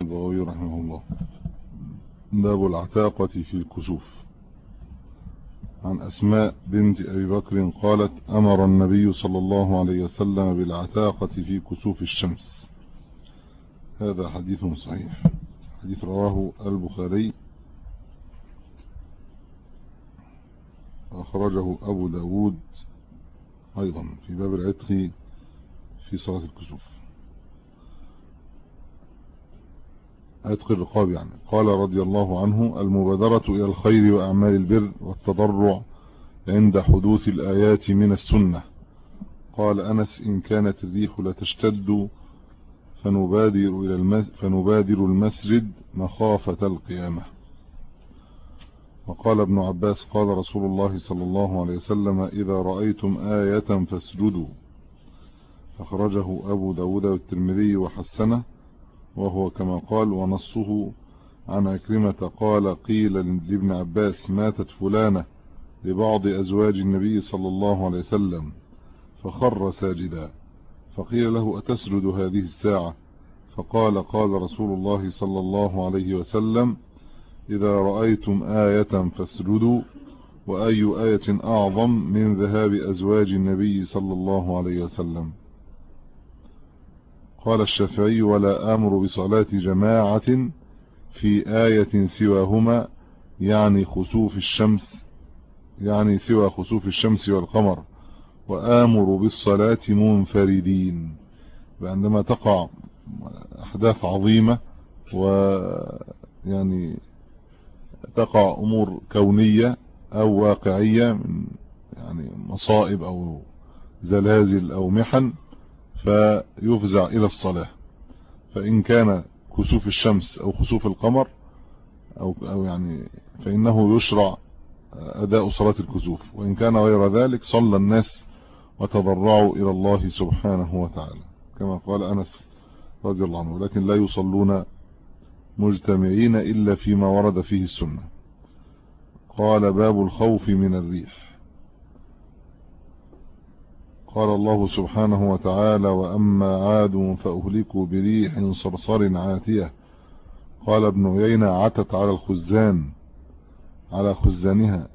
البغوي رحمه الله. باب العتاقة في الكسوف. عن أسماء بنت أبي بكر قالت: أمر النبي صلى الله عليه وسلم بالعتاقة في كسوف الشمس. هذا حديث صحيح، حديث رواه البخاري وأخرجه أبو داود أيضا في باب العتق في صلاة الكسوف، عتق الرقاب يعني. قال رضي الله عنه: المبادرة إلى الخير وأعمال البر والتضرع عند حدوث الآيات من السنة. قال أنس: إن كانت الريح لتشتد فنبادر المسجد مخافة القيامة. وقال ابن عباس: قال رسول الله صلى الله عليه وسلم: إذا رأيتم آية فاسجدوا. أخرجه أبو داود والترمذي وحسنه، وهو كما قال. ونصه عن عكرمة قال: قيل لابن عباس: ماتت فلانة لبعض أزواج النبي صلى الله عليه وسلم فخر ساجدا، فقيل له: أتسجد هذه الساعة؟ فقال: قال رسول الله صلى الله عليه وسلم: إذا رأيتم آية فاسجدوا. وأي آية أعظم من ذهاب أزواج النبي صلى الله عليه وسلم؟ قال الشافعي: ولا آمر بصلاة جماعة في آية سواهما، يعني خسوف الشمس، يعني سوى خسوف الشمس والقمر، وآمر بالصلاة منفردين. وعندما تقع أحداث عظيمة ويعني تقع أمور كونية أو واقعية من يعني مصائب أو زلازل أو محن، فيفزع إلى الصلاة. فإن كان كسوف الشمس أو خسوف القمر أو يعني فإنه يشرع أداء صلاة الكسوف، وإن كان غير ذلك صلى الناس وتضرعوا إلى الله سبحانه وتعالى كما قال أنس رضي الله عنه، لكن لا يصلون مجتمعين إلا فيما ورد فيه السنة. قال: باب الخوف من الريح. قال الله سبحانه وتعالى: وأما عاد فأهلكوا بريح صرصر عاتية. قال ابن عيينة: عتت على الخزان، على خزانها،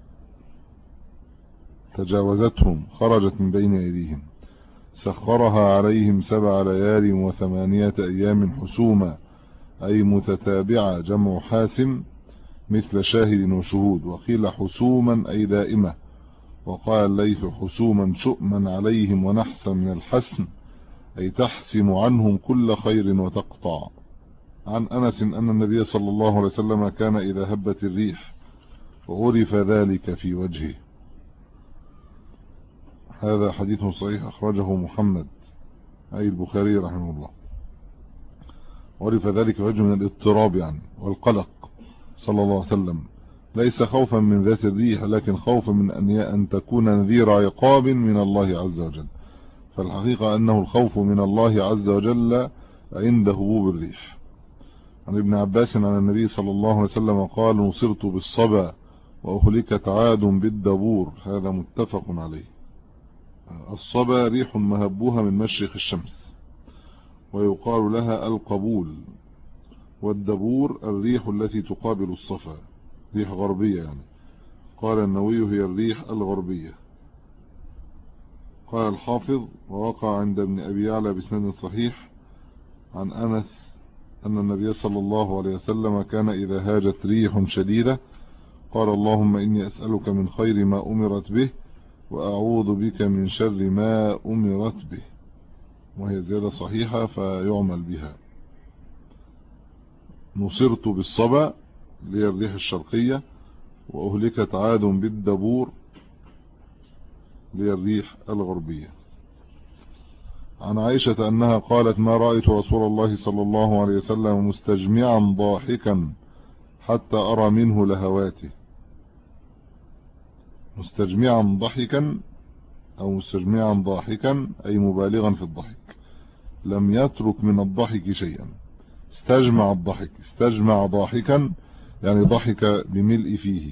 تجاوزتهم، خرجت من بين أيديهم. سخرها عليهم 7 ليال و8 أيام حسوما، أي متتابعة، جمع حاسم مثل شاهد وشهود. وقيل حسوما أي دائمة. وقال الليث: حسوما شؤما عليهم ونحسا من الحسن، أي تحسم عنهم كل خير وتقطع. عن أنس أن النبي صلى الله عليه وسلم كان إذا هبت الريح وعرف ذلك في وجهه. هذا حديث صحيح، أخرجه محمد أي البخاري رحمه الله. عرف ذلك في وجهه من الاضطراب يعني والقلق صلى الله عليه وسلم، ليس خوفا من ذات الريح، لكن خوفا من أن تكون نذير عقاب من الله عز وجل. فالحقيقة أنه الخوف من الله عز وجل عند هبوب الريح. عن ابن عباس عن النبي صلى الله عليه وسلم قال: نصرت بالصبا وأهلكت عاد بالدبور. هذا متفق عليه. الصبا ريح مهبوها من مشرق الشمس، ويقال لها القبول. والدبور الريح التي تقابل الصفا، ريح غربية يعني. قال النووي: هي الريح الغربية. قال الحافظ: ووقع عند ابن أبي يعلى بإسناد صحيح عن أنس أن النبي صلى الله عليه وسلم كان إذا هاجت ريح شديدة قال: اللهم إني أسألك من خير ما أمرت به، وأعوذ بك من شر ما أمرت به. وهي زيادة صحيحة فيعمل بها. نصرت بالصبا اللي هي الريح الشرقية، وأهلكت عاد بالدبور اللي هي الريح الغربية. عن عائشة أنها قالت: ما رأيت رسول الله صلى الله عليه وسلم مستجمعا ضاحكا حتى أرى منه لهواته. مستجمعا ضحكا أو مستجمعا ضاحكا أي مبالغا في الضحك، لم يترك من الضحك شيئا. استجمع الضحك، استجمع ضاحكا يعني ضحك بملء فيه.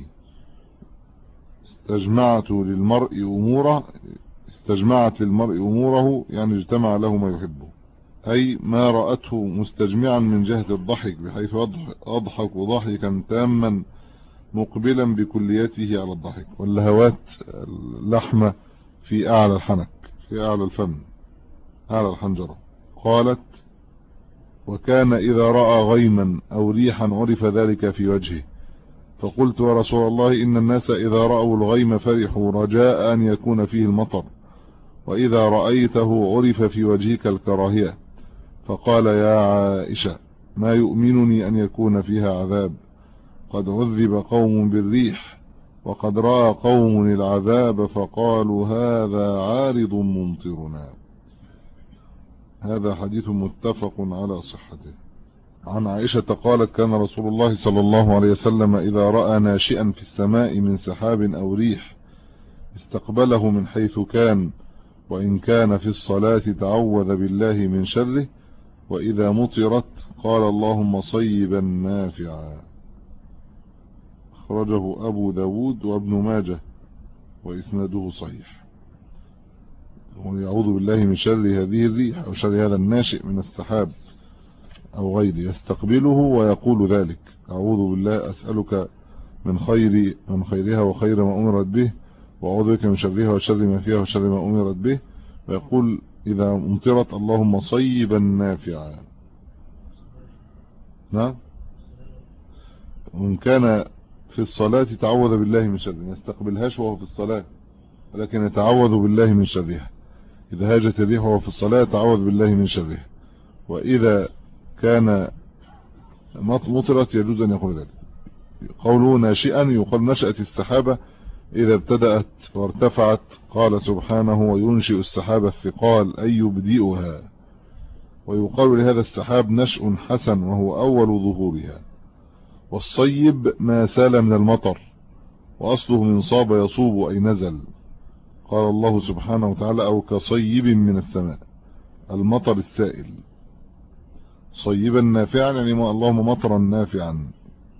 استجمعت للمرء أموره، استجمعت للمرء أموره يعني اجتمع له ما يحبه، أي ما رأته مستجمعا من جهة الضحك بحيث أضحك ضحكا تاما مقبلا بكليته على الضحك، واللهوات اللحمة في أعلى الحنك، في أعلى الفم، أعلى الحنجرة. قالت: وكان إذا رأى غيما أو ريحا عرف ذلك في وجهه، فقلت: يا رسول الله، إن الناس إذا رأوا الغيم فرحوا رجاء أن يكون فيه المطر، وإذا رأيته عرف في وجهك الكراهية. فقال: يا عائشة، ما يؤمنني أن يكون فيها عذاب، قد عذب قوم بالريح، وقد رأى قوم العذاب فقالوا هذا عارض ممطرنا. هذا حديث متفق على صحته. عن عائشة قالت: كان رسول الله صلى الله عليه وسلم إذا رأى ناشئا في السماء من سحاب أو ريح استقبله من حيث كان، وإن كان في الصلاة تعوذ بالله من شره، وإذا مطرت قال: اللهم صيبا نافعا. أخرجه أبو داود وابن ماجه وإسناده صحيح. ويعوذ بالله من شر هذه الريح أو شر هذا الناشئ من السحاب أو غيره، يستقبله ويقول ذلك: أعوذ بالله، أسألك من خيرها وخير ما أمرت به، وأعوذ بك من شرها وشر ما فيها وشر ما أمرت به. ويقول إذا امطرت: اللهم صيبا نافعا. نعم. وإن كان في الصلاة تعوذ بالله من شر، ما يستقبلهاش وهو في الصلاة، ولكن يتعوذ بالله من شرها. إذا هاجت الريح وهو في الصلاة تعوذ بالله من شرها، وإذا كان مطرت يجوز أن يقول ذلك. قوله ناشئا يقال نشأت السحابة إذا ابتدأت وارتفعت، قال سبحانه: وينشئ السحاب الثقال أي يبدئها. ويقال لهذا السحاب نشأ حسن وهو أول ظهورها. والصيب ما سال من المطر، وأصله من صاب يصوب أي نزل. قال الله سبحانه وتعالى: أو كصيب من السماء، المطر السائل. صيبا نافعا يعني اللهم مطرا نافعا.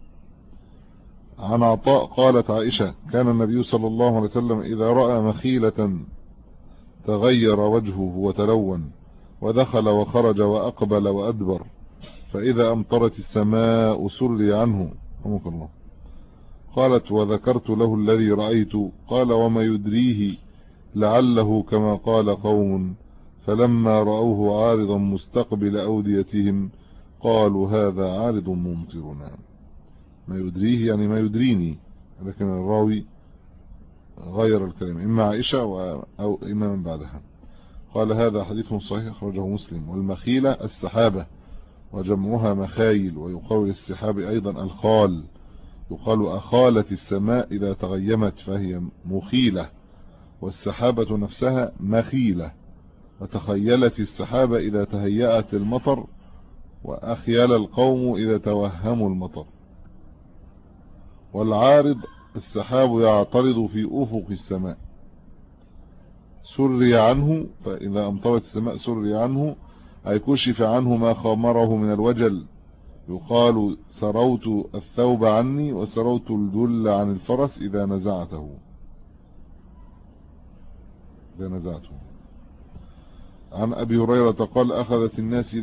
عن عطاء قالت عائشة: كان النبي صلى الله عليه وسلم إذا رأى مخيلة تغير وجهه وتلون، ودخل وخرج وأقبل وأدبر، فإذا أمطرت السماء سري عنه. رحمك الله. قالت: وذكرت له الذي رأيت، قال: وما يدريه لعله كما قال قوم، فلما رأوه عارضا مستقبل أوديتهم قالوا هذا عارض ممطرنا. ما يدريه يعني ما يدريني، لكن الراوي غير الكلام، إما عائشة أو إما من بعدها. قال: هذا حديث صحيح أخرجه مسلم. والمخيلة السحابة وجمعها مخايل، ويقال للسحاب أيضا الخال. يقال أخالت السماء إذا تغيمت فهي مخيلة، والسحابة نفسها مخيلة. وتخيلت السحابة إذا تهيأت المطر، وأخيل القوم إذا توهموا المطر. والعارض السحاب يعترض في أفق السماء، سري عنه، فإذا أمطرت السماء سري عنه أي كشف عنه ما خامره من الوجل. يقال: سروت الثوب عني، وسروت الجل عن الفرس إذا نزعته. عن أبي هريرة قال: أخذت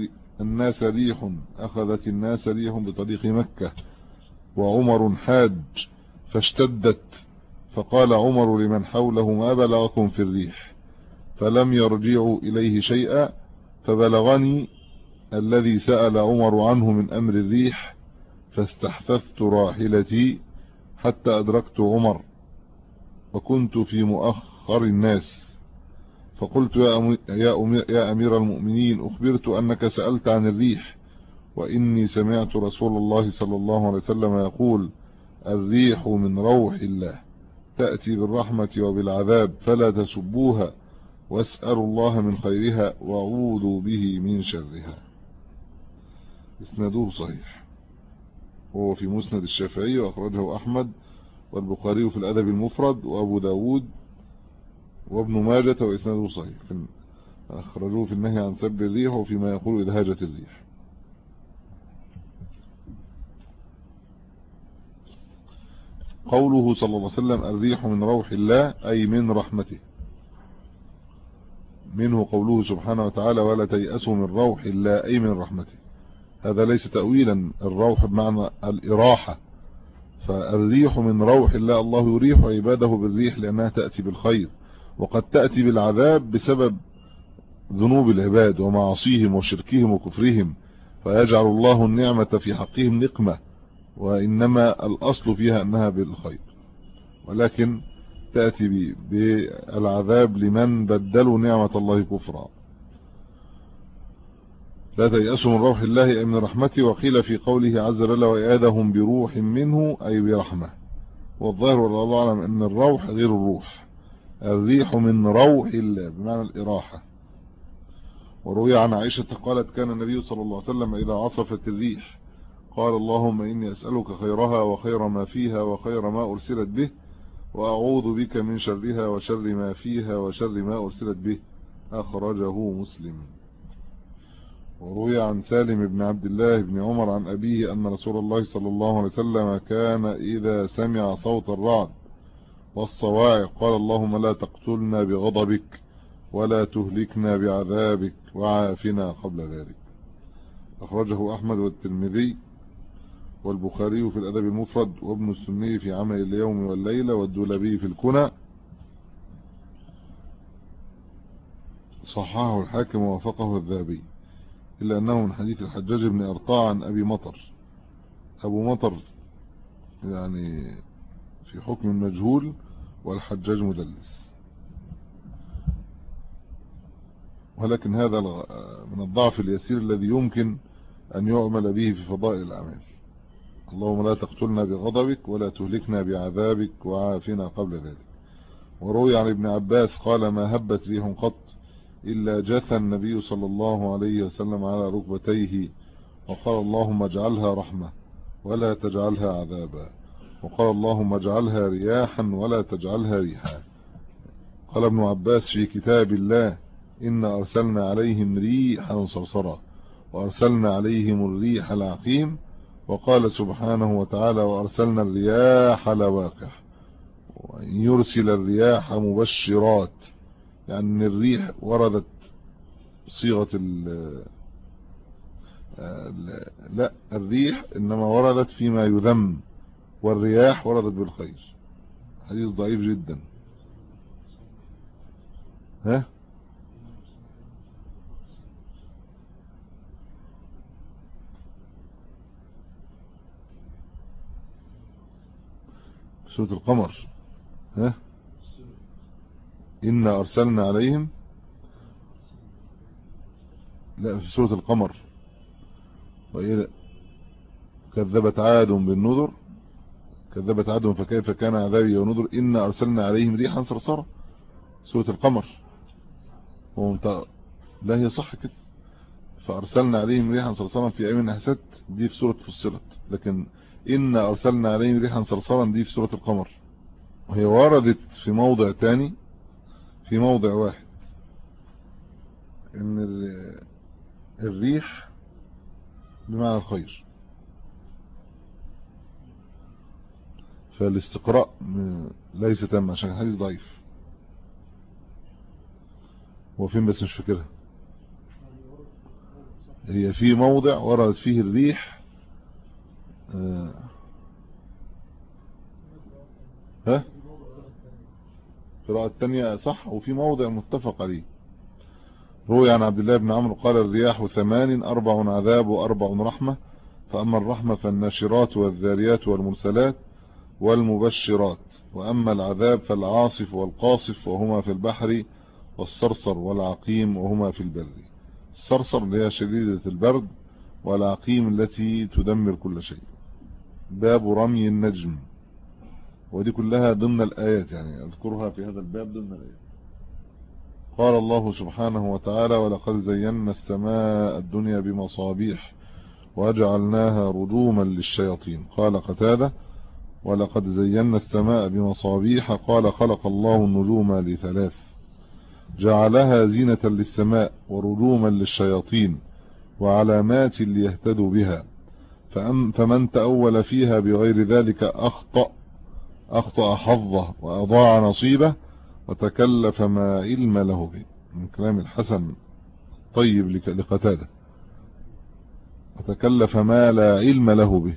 الناس ريح بطريق مكة، وعمر حاج فاشتدت، فقال عمر لمن حوله: ما بلغكم في الريح؟ فلم يرجعوا إليه شيئا، فبلغني الذي سأل عمر عنه من أمر الريح، فاستحفظت راحلتي حتى أدركت عمر، وكنت في مؤخر الناس، فقلت: يا أمير المؤمنين، أخبرت أنك سألت عن الريح، وإني سمعت رسول الله صلى الله عليه وسلم يقول: الريح من روح الله، تأتي بالرحمة وبالعذاب، فلا تسبوها، واسألوا الله من خيرها، وعوذوا به من شرها. اسناده صحيح، وهو في مسند الشافعي، وأخرجه أحمد والبخاري في الأدب المفرد، وأبو داود وابن ماجة، وإسناده صحيح. أخرجوه في النهي عن سب الريح، وفيما يقول إذا هاجت الريح. قوله صلى الله عليه وسلم: الريح من روح الله أي من رحمته. منه قوله سبحانه وتعالى ولا تيأسوا من روح الله أي من رحمته. هذا ليس تأويلا، الروح بمعنى الإراحة، فالريح من روح الله، الله يريح عباده بالريح لأنها تأتي بالخير، وقد تأتي بالعذاب بسبب ذنوب العباد ومعاصيهم وشركهم وكفرهم، فيجعل الله النعمة في حقهم نقمة، وإنما الأصل فيها أنها بالخير، ولكن تأتي بالعذاب لمن بدلوا نعمة الله كفرا. لا تيأسوا من روح الله أي من رحمته. وقيل في قوله عز وجل وإيادهم بروح منه أي برحمة، والظاهر والله أعلم أن الروح غير الروح، الريح من روح الله بمعنى الإراحة. وروي عن عائشة قالت كان النبي صلى الله عليه وسلم إذا عصفت الريح قال اللهم إني أسألك خيرها وخير ما فيها وخير ما أرسلت به، وأعوذ بك من شرها وشر ما فيها وشر ما أرسلت به، أخرجه مسلم. وروي عن سالم بن عبد الله بن عمر عن أبيه أن رسول الله صلى الله عليه وسلم كان إذا سمع صوت الرعد والصواعق قال اللهم لا تقتلنا بغضبك ولا تهلكنا بعذابك وعافنا قبل ذلك. أخرجه أحمد والترمذي والبخاري في الأدب المفرد، وابن السني في عمل اليوم والليلة، والدولبي في الكنى، صححه الحاكم ووافقه الذهبي، إلا أنه من حديث الحجاج بن أرطاع عن أبي مطر. أبو مطر يعني في حكم المجهول، والحجاج مدلس، ولكن هذا من الضعف اليسير الذي يمكن أن يعمل به في فضائل الأعمال. اللهم لا تقتلنا بغضبك ولا تهلكنا بعذابك وعافنا قبل ذلك. وروي عن ابن عباس قال ما هبت ريح قط إلا جثى النبي صلى الله عليه وسلم على ركبتيه وقال اللهم اجعلها رحمة ولا تجعلها عذابا، وقال اللهم اجعلها رياحا ولا تجعلها ريحا. قال ابن عباس في كتاب الله إنا أرسلنا عليهم ريحا صرصرا وأرسلنا عليهم الريح العقيم، وقال سبحانه وتعالى وأرسلنا الرياح لواقح، وأن يرسل الرياح مبشرات، يعني الريح وردت صيغة لا الريح إنما وردت فيما يذم، والرياح وردت بالخير. حديث ضعيف جدا. ها سورة القمر. ها إنا أرسلنا عليهم، لا في سورة القمر وإيه كذبت عاد بالنذر، كذبت عاد فكيف كان عذابي ونذر، إنا أرسلنا عليهم ريحا صرصرا، سورة القمر. لا هي صح كده، فأرسلنا عليهم ريحا صرصرا في أيام النحسات دي في سورة فصلت، لكن إنا أرسلنا عليهم ريحا صرصرا دي في سورة القمر، وهي وردت في موضع تاني في موضع واحد ان الريح بمعنى الخير، فالاستقراء ليس تام عشان الحديث ضعيف. وفين بس مش فاكرها، هي في موضع وردت فيه الريح ها القراءة الثانية صح، وفي موضع متفق عليه. روي عن عبد الله بن عمرو قال الرياح 8 4 عذاب و4 رحمة، فأما الرحمة فالناشرات والذاريات والمرسلات والمبشرات، وأما العذاب فالعاصف والقاصف وهما في البحر، والصرصر والعقيم وهما في البر. الصرصر اللي هي شديدة البرد، والعقيم التي تدمر كل شيء. باب رمي النجم، ودي كلها ضمن الآيات، يعني أذكرها في هذا الباب ضمن الآيات. قال الله سبحانه وتعالى ولقد زينا السماء الدنيا بمصابيح وجعلناها رجوما للشياطين. قال قتادة ولقد زينا السماء بمصابيح قال خلق الله النجوم لثلاث، جعلها زينة للسماء ورجوما للشياطين وعلامات ليهتدوا بها، فمن تأول فيها بغير ذلك أخطأ حظه وأضاع نصيبه وتكلف ما علم له به. من كلام الحسن طيب لقتادة: وتكلف ما لا علم له به.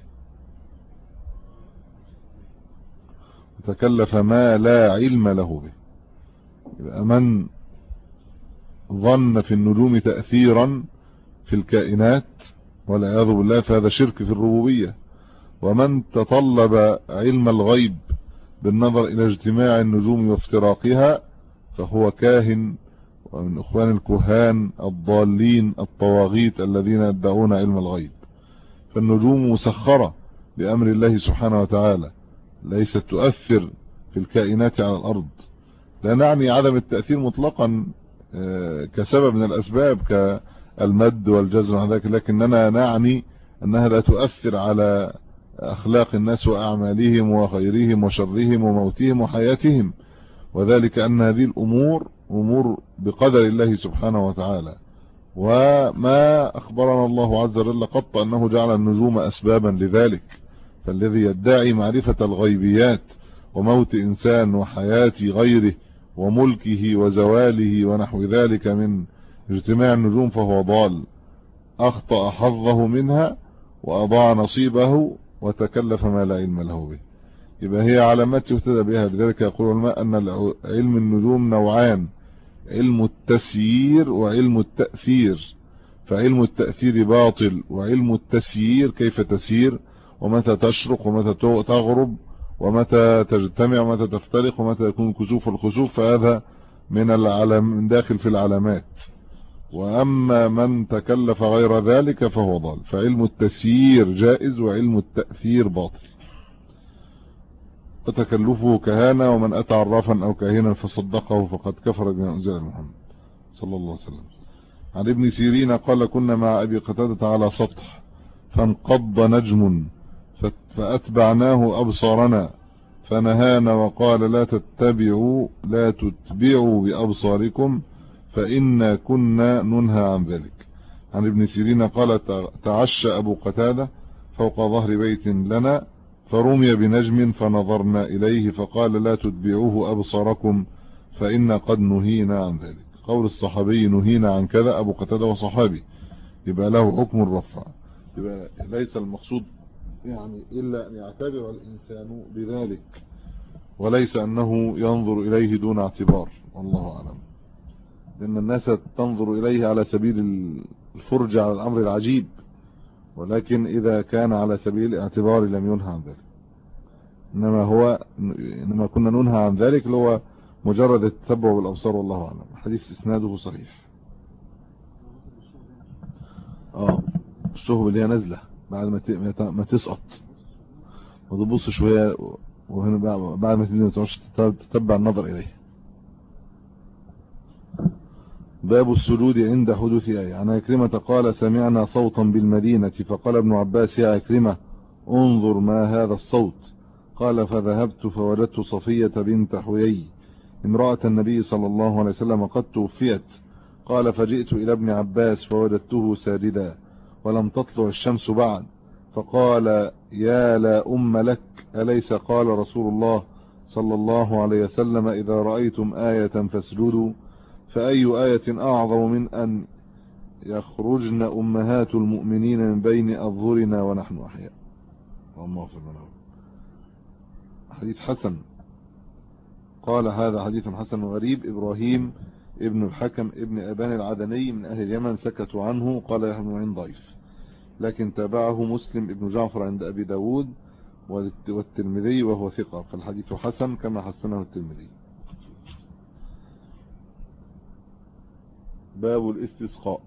وتكلف ما لا علم له به. يبقى من ظن في النجوم تأثيرا في الكائنات والعياذ بالله فهذا شرك في الربوبية. ومن تطلب علم الغيب بالنظر إلى اجتماع النجوم وافتراقها فهو كاهن ومن إخوان الكهان الضالين الطواغيت الذين يدعون علم الغيب. فالنجوم مسخرة بأمر الله سبحانه وتعالى، ليست تؤثر في الكائنات على الأرض. لا نعني عدم التأثير مطلقا كسبب من الأسباب كالمد والجزر وذلك، لكننا نعني أنها لا تؤثر على أخلاق الناس وأعمالهم وخيرهم وشرهم وموتهم وحياتهم، وذلك أن هذه الأمور أمور بقدر الله سبحانه وتعالى. وما أخبرنا الله عز وجل قط أنه جعل النجوم أسبابا لذلك. فالذي يدعي معرفة الغيبيات وموت إنسان وحياة غيره وملكه وزواله ونحو ذلك من اجتماع النجوم فهو ضال، أخطأ حظه منها وأضاع نصيبه وتكلف ما لا علم له به. يبقى هي علامات يهتدى بها. لذلك يقول العلماء أن علم النجوم نوعان: علم التسيير وعلم التأثير. فعلم التأثير باطل، وعلم التسيير كيف تسير ومتى تشرق ومتى تغرب ومتى تجتمع ومتى تفترق ومتى يكون كسوف الخسوف، فهذا من داخل في العلامات. وأما من تكلف غير ذلك فهو ضال. فعلم التسيير جائز وعلم التأثير باطل. وتكلفه كهانة، ومن أتى عرافا أو كاهنا فصدقه فقد كفر بما أنزل على محمد صلى الله عليه وسلم. عن ابن سيرين قال: كنا مع أبي قتادة على سطح فانقض نجم فأتبعناه أبصارنا فنهانا وقال: لا تتبعوا بأبصاركم فإنا كنا ننهى عن ذلك. عن ابن سيرين قال: تعشى أبو قتادة فوق ظهر بيت لنا فرمي بنجم فنظرنا إليه فقال: لا تتبعوه أبصاركم فإنا قد نهينا عن ذلك. قول الصحابي نهينا عن كذا، أبو قتادة وصحابي، يبقى له حكم الرفع. يبقى ليس المقصود يعني إلا أن يعتبر الإنسان بذلك، وليس أنه ينظر إليه دون اعتبار، والله أعلم. لأن الناس تنظر إليه على سبيل الفرجة على الأمر العجيب، ولكن إذا كان على سبيل الاعتبار لم ينهى عن ذلك. إنما كنا ننهى عن ذلك اللي هو مجرد التتبع بالأبصار، والله أعلم. حديث إسناده صحيح. الشهب اللي هي نزلة بعد ما تسقط وتبص شوية، وهنا بعد ما تنزل ما تقعدش تتبع النظر إليه. باب السجود عند حدوث آية. عن عكرمة قال: سمعنا صوتا بالمدينة فقال ابن عباس: يا عكرمة انظر ما هذا الصوت. قال: فذهبت فوجدت صفية بنت حيي امرأة النبي صلى الله عليه وسلم قد توفيت. قال: فجئت إلى ابن عباس فوجدته ساجدا ولم تطلع الشمس بعد، فقال: يا لا أم لك، أليس قال رسول الله صلى الله عليه وسلم: إذا رأيتم آية فاسجدوا؟ فأي آية أعظم من أن يخرجن أمهات المؤمنين من بين أظهرنا ونحن أحياء. اللهم اغفر لنا. حديث حسن. قال: هذا حديث حسن غريب. إبراهيم ابن الحكم ابن أبان العدني من أهل اليمن سكتوا عنه. قال: يحيى بن معين ضعيف، لكن تابعه مسلم ابن جعفر عند أبي داود والترمذي وهو ثقة، فالحديث حسن كما حسنه الترمذي. باب الاستسقاء.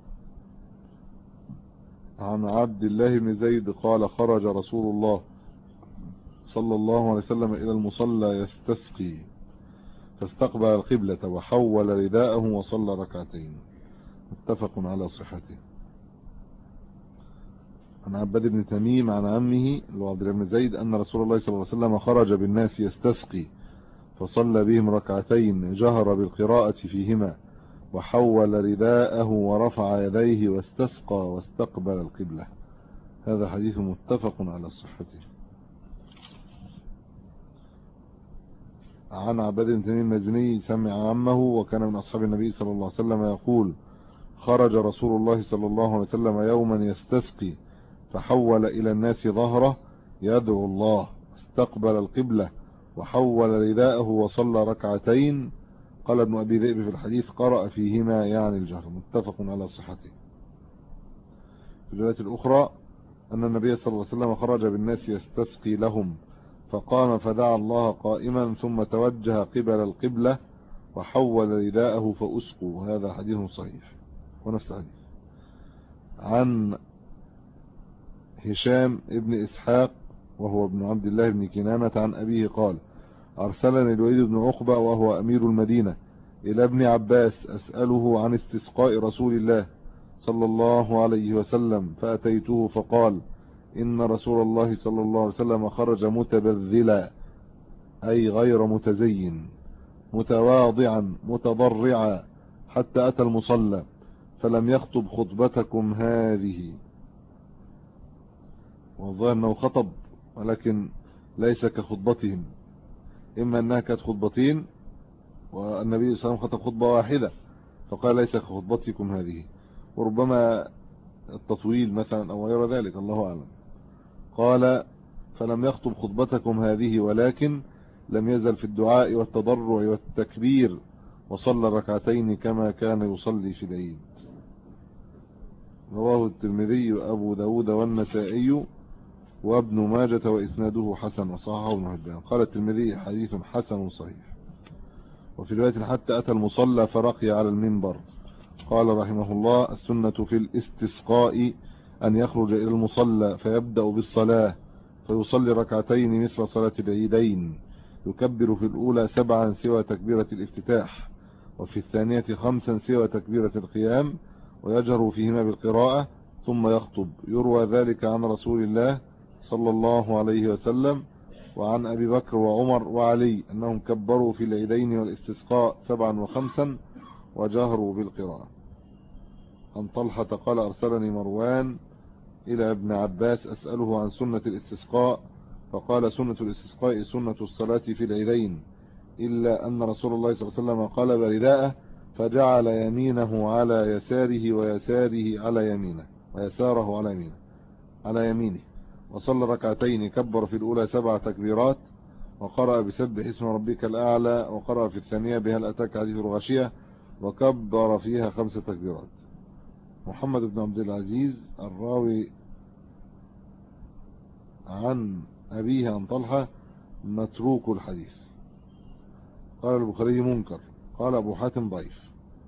عن عبد الله بن زيد قال: خرج رسول الله صلى الله عليه وسلم إلى المصلى يستسقي، فاستقبل القبلة وحول رداءه وصلى ركعتين، متفق على صحته. عن عباد بن تميم عن عمه عبد الله بن زيد أن رسول الله صلى الله عليه وسلم خرج بالناس يستسقي فصلى بهم ركعتين، جهر بالقراءة فيهما وحول رداءه ورفع يديه واستسقى واستقبل القبلة. هذا حديث متفق على صحته. عن عباد بن تميم المزني سمع عمه وكان من أصحاب النبي صلى الله عليه وسلم يقول: خرج رسول الله صلى الله عليه وسلم يوما يستسقي فحول إلى الناس ظهره يدعو الله، استقبل القبلة وحول رداءه وصلى ركعتين. قال ابن أبي ذئب في الحديث: قرأ فيهما يعني الجهر. متفق على صحته. في الرواية الأخرى أن النبي صلى الله عليه وسلم خرج بالناس يستسقي لهم فقام فدعا الله قائما ثم توجه قبل القبلة وحول رداءه فأسقوا. هذا حديث صحيح. ونفس الحديث عن هشام ابن إسحاق وهو ابن عبد الله بن كنانة عن أبيه قال: أرسلني الوليد بن عقبة وهو أمير المدينة إلى ابن عباس أسأله عن استسقاء رسول الله صلى الله عليه وسلم، فأتيته فقال: إن رسول الله صلى الله عليه وسلم خرج متبذلا، أي غير متزين، متواضعا متضرعا، حتى أتى المصلى فلم يخطب خطبتكم هذه. والظاهر أنه خطب ولكن ليس كخطبتهم، إما أنها كانت خطبتين والنبي صلى الله عليه وسلم خطب خطبة واحدة فقال ليس كخطبتكم هذه، وربما التطويل مثلا أو غير ذلك، الله أعلم. قال: فلم يخطب خطبتكم هذه ولكن لم يزل في الدعاء والتضرع والتكبير، وصلى ركعتين كما كان يصلي في العيد. رواه الترمذي وأبو داود والنسائي وابن ماجة وإسناده حسن وصححه ابن حبان. قال الترمذي: حديث حسن صحيح. وفي رواية: حتى أتى المصلى فرقي على المنبر. قال رحمه الله: السنة في الاستسقاء أن يخرج إلى المصلى فيبدأ بالصلاة فيصلي ركعتين مثل صلاة العيدين، يكبر في الأولى 7 سوى تكبيرة الافتتاح، وفي الثانية 5 سوى تكبيرة القيام، ويجهر فيهما بالقراءة ثم يخطب. يروى ذلك عن رسول الله صلى الله عليه وسلم وعن أبي بكر وعمر وعلي أنهم كبروا في العيدين والاستسقاء 7 و5 وجهروا بالقراءة. عن طلحة قال: أرسلني مروان إلى ابن عباس أسأله عن سنة الاستسقاء، فقال: سنة الاستسقاء سنة الصلاة في العيدين، إلا أن رسول الله صلى الله عليه وسلم قلب رداءه فجعل يمينه على يساره ويساره على يمينه ويساره على يمينه وصلى ركعتين، كبر في الأولى 7 تكبيرات وقرأ بسبح اسم ربك الأعلى، وقرأ في الثانية بهل أتاك حديث الغاشية، وكبر فيها 5 تكبيرات. محمد بن عبد العزيز الراوي عن أبيه عن طلحة متروك الحديث. قال البخاري: منكر. قال أبو حاتم: ضعيف.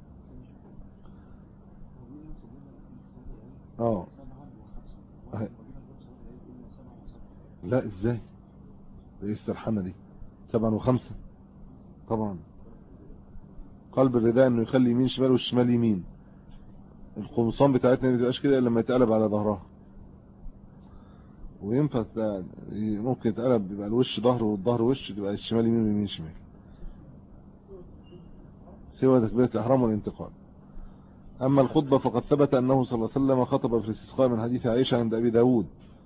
لا، ازاي؟ ايه السرحانة دي؟ 7 و5 طبعا. قلب الرداء انه يخلي يمين شمال والشمال يمين. القمصان بتاعتنا ما بتبقاش كده الا لما يتقلب على ظهرها، وينفع ممكن يتقلب يبقى الوش ظهر والظهر وش، تبقى الشمال يمين واليمين شمال، سوى تكبيرة الإحرام والانتقال. أما الخطبة فقد ثبت أنه صلى الله عليه وسلم خطب في الاستسقاء من حديث عائشة عند أبي داود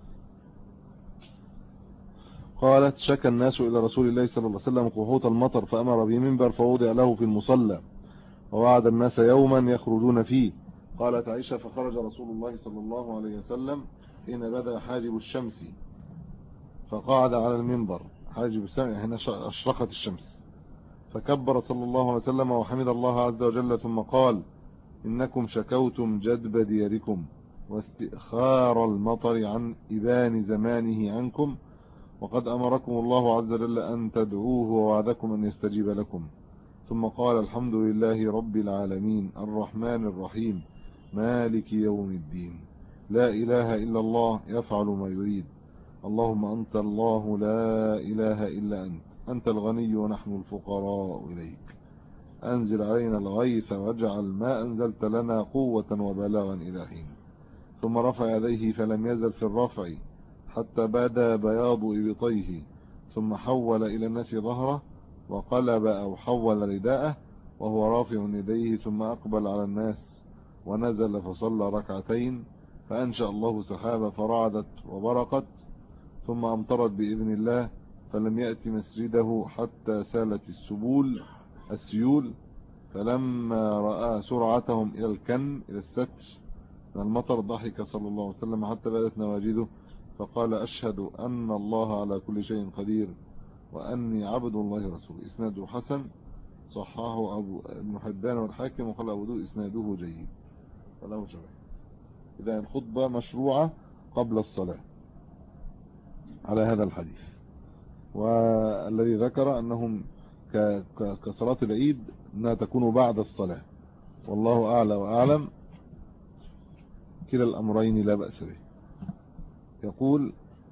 قالت: شكى الناس إلى رسول الله صلى الله عليه وسلم قحوط المطر فأمر بمنبر فوضع له في المصلى ووعد الناس يوما يخرجون فيه. قالت عائشة: فخرج رسول الله صلى الله عليه وسلم حين بدا حاجب الشمس فقعد على المنبر. حاجب الشمس هنا أشرقت الشمس، فكبر صلى الله عليه وسلم وحمد الله عز وجل ثم قال: إنكم شكوتم جدب دياركم واستئخار المطر عن إبان زمانه عنكم، وقد أمركم الله عز وجل أن تدعوه ووعدكم أن يستجيب لكم. ثم قال: الحمد لله رب العالمين الرحمن الرحيم مالك يوم الدين، لا إله إلا الله يفعل ما يريد، اللهم أنت الله لا إله إلا أنت الغني ونحن الفقراء إليك، أنزل علينا الغيث واجعل ما أنزلت لنا قوة وبلاغا إلى حين. ثم رفع يديه فلم يزل في الرفع حتى بدا بياض إبطيه، ثم حول إلى الناس ظهره وقلب أو حول رداءه وهو رافع يديه، ثم أقبل على الناس ونزل فصلى ركعتين، فأنشأ الله سحابة فرعدت وبرقت ثم أمطرت بإذن الله، فلم يأتي مسجده حتى سالت السيول، فلما رأى سرعتهم إلى إلى الستر من المطر ضحك صلى الله عليه وسلم حتى بدت نواجذه، فقال أشهد أن الله على كل شيء قدير وأني عبد الله رسوله. إسناده حسن، صححه ابن حبان والحاكم، وقال أبو داود إسناده جيد فله شبه. إذا الخطبة مشروعة قبل الصلاة على هذا الحديث. والذي ذكر أنهم كصلاة العيد أنها تكون بعد الصلاة، والله أعلى وأعلم، كلا الأمرين لا بأس به. يقول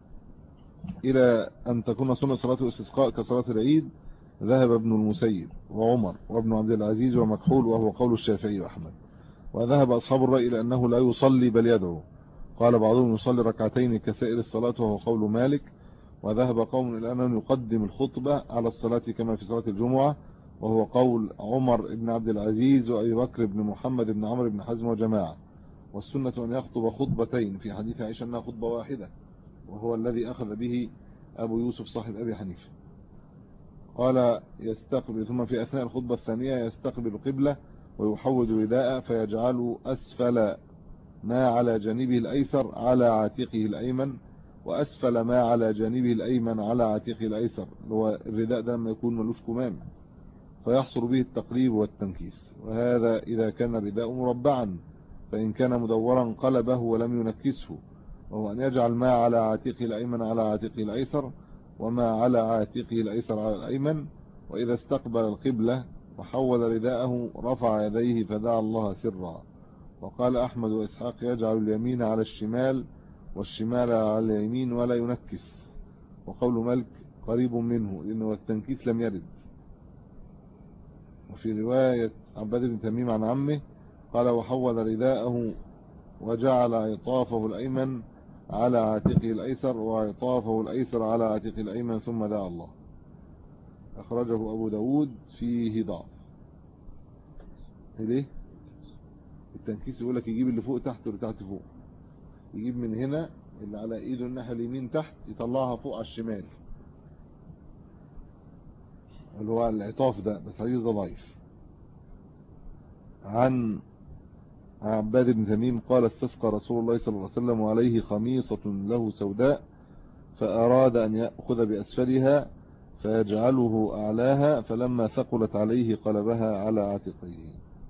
إلى أن تكون سنة صلاة الاستسقاء كصلاة العيد ذهب ابن المسيب وعمر وابن عبد العزيز ومكحول، وهو قول الشافعي وأحمد. وذهب أصحاب الرأي إلى أنه لا يصلي بل يدعو، قال بعضهم يصلي ركعتين كسائر الصلاة وهو قول مالك. وذهب قوم إلى أنه يقدم الخطبة على الصلاة كما في صلاة الجمعة، وهو قول عمر بن عبد العزيز وأبي بكر بن محمد بن عمرو بن حزم وجماعة. والسنة أن يخطب خطبتين، في حديث عائشة أنها خطبة واحدة، وهو الذي أخذ به أبو يوسف صاحب أبي حنيفة. قال يستقبل، ثم في أثناء الخطبة الثانية يستقبل القبلة ويحول رداء فيجعل أسفل ما على جانبه الأيسر على عاتقه الأيمن، وأسفل ما على جانبه الأيمن على عاتقه الأيسر. هو الرداء ده لما يكون ملوش كمام فيحصل به التقريب والتنكيس، وهذا إذا كان الرداء مربعا، فإن كان مدورا قلبه ولم ينكسه، وهو أن يجعل ما على عاتقه الأيمن على عاتقه الأيسر، وما على عاتقه الأيسر على الأيمن. وإذا استقبل القبلة وحول رداءه رفع يديه فدعا الله سرا. وقال أحمد وإسحاق يجعل اليمين على الشمال والشمال على اليمين ولا ينكس، وقول مالك قريب منه لأنه التنكيس لم يرد. وفي رواية عباد بن تميم عن عمه قال وحول رداءه وجعل عطافه الأيمن على عاتقه الأيسر وعطافه الأيسر على عاتقه الأيمن ثم دعا الله. أخرجه أبو داود فيه ضعف. ليه؟ التنكيس يقول لك يجيب اللي فوق تحت واللي تحت فوق، يجيب من هنا اللي على ايده الناحية اليمين تحت يطلعها فوق على الشمال، اللي هو العطاف ده، بس حديث ده ضعيف. عن عباد بن تميم قال استسقى رسول الله صلى الله عليه وسلم وعليه خميصة له سوداء، فأراد أن يأخذ بأسفلها فيجعله أعلاها، فلما ثقلت عليه قلبها على عاتقه.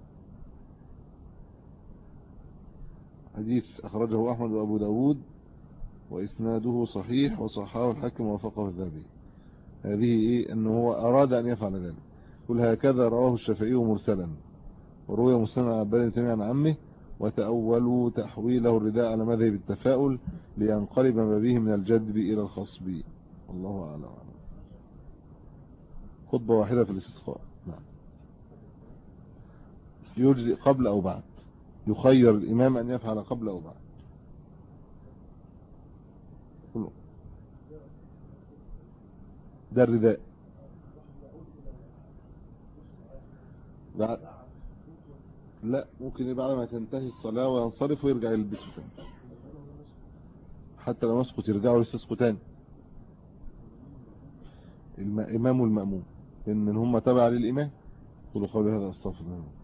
حديث أخرجه أحمد وأبو داود وإسناده صحيح، وصححه الحاكم ووافقه الذهبي. هذه إيه؟ أنه هو أراد أن يفعل ذلك. قل هكذا رواه الشافعي مرسلا، وروي مسلم عن عباد بن تميم عن عمه، وتأولوا تحويله الرداء على مذهب التفاؤل لينقلب ما به من الجدب إلى الخصب. الله أعلم. خطبة واحدة في الاستسقاء. نعم. يجزئ قبل أو بعد، يخير الإمام أن يفعل قبل أو بعد. ده الرداء بعد، لا ممكن بعد ما تنتهي الصلاة وينصرف ويرجع يلبسه تاني، حتى لو مسقط يرجعوا يستسقوا تاني، الإمام والمأموم، إن هم تبع للإمام. قولوا قولي هذا، أستغفر الله.